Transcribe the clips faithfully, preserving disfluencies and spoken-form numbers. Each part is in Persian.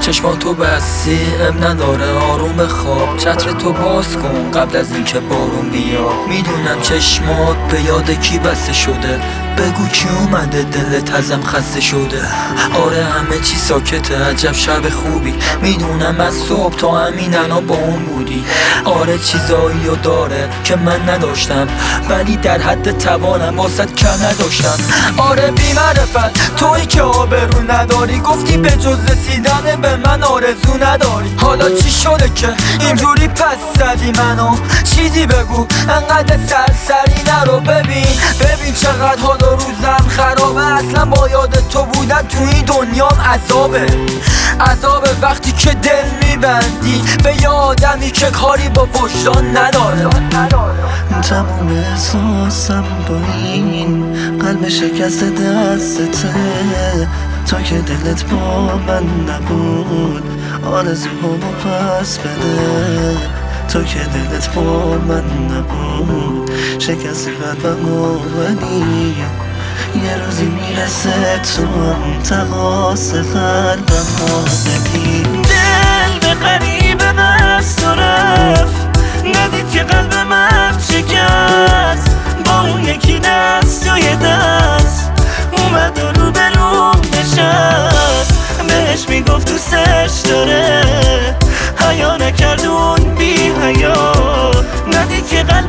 چشماتو بستی اب نداره آروم بخواب، چتر تو باز کن قبل از اینکه بارون بیاد. میدونم چشمات به یاد کی بسته شده، بگو کی اومده دلت ازم خسته شده. آره همه چی ساکته، عجب شب خوبی. میدونم از صبح تا همین الان با اون بودی. آره چیزایی رو داره که من نداشتم، ولی در حد توانم واسط کم نداشتم. آره بی معرفت تویی که آبرو نداری، گفتی به جز رسیدن به من آرزو نداری. حالا چی شده که اینجوری پس زدی منو؟ چیزی بگو انقدر سرسری نرو. ببین ببین چقدر حال و روزم خرابه، اصلا با یاد تو بودن تو این دنیام عذابه. عذابه وقتی که دل میبندی به یه آدمی که کاری با وجدان نداره. تمام احساسم با این قلب شکست دستته، تا که دلت با من نبود آرزوهامو پس بده. تو که دلت با من نبود شکست قلبمو، ولی یه روزی میرسه تو هم تقاس قلبمو بدی. دل به قریب بست و رفت، ندید که قلب من شکست. با اون یکی دست و یه دست اومد و رو به رو نشست. بهش میگفت دوستش داره، حیا نکرد اون بی حیا. ندید که قلب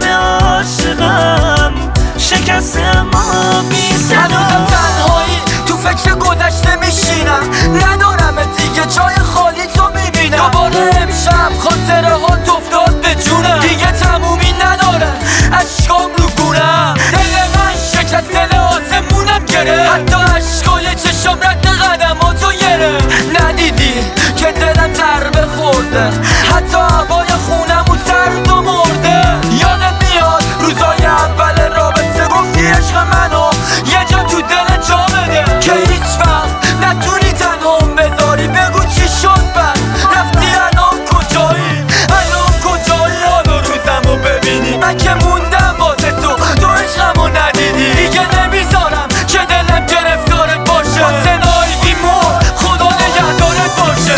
عاشقم شکسته اما بی صدا. هنوزم تنهایی تو فکر گذشته میشینم، ندارم دیگه جای خالی تو میبینم. دوباره امشب خاطره ها افتاد به جونم، دیگه تمومی نداره اشکام رو گونم. دل من شکست، دل آسمونم گره، حتی اشکای چشم رد قدماتو گره. ندیدی که دلم ضربه خورده، حتی هوای خونم و سرد و مرده. یادت میاد روزای اول رابطه گفتی عشق منو یه جا تو دل جا بده، که هیچ وقت نتونی تنهام بذاری. بگو چی شد بس رفتی الان کجایی؟ الان کجایی؟ حالا روزمو ببینی من که موندم واسه تو، تو عشقمو ندیدی. دیگه نمیذارم که دلم گرفتارت باشه، واسه نایدی مور خدا نگهدارت باشه.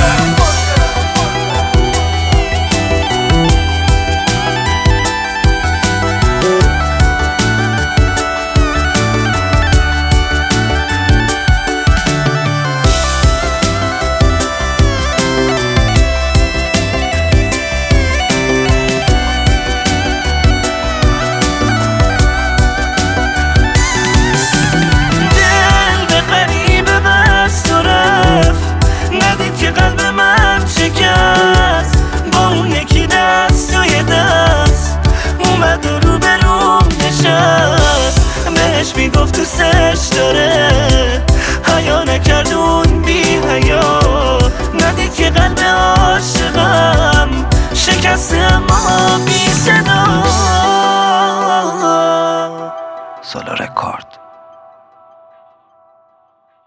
میگفت دوستش داره،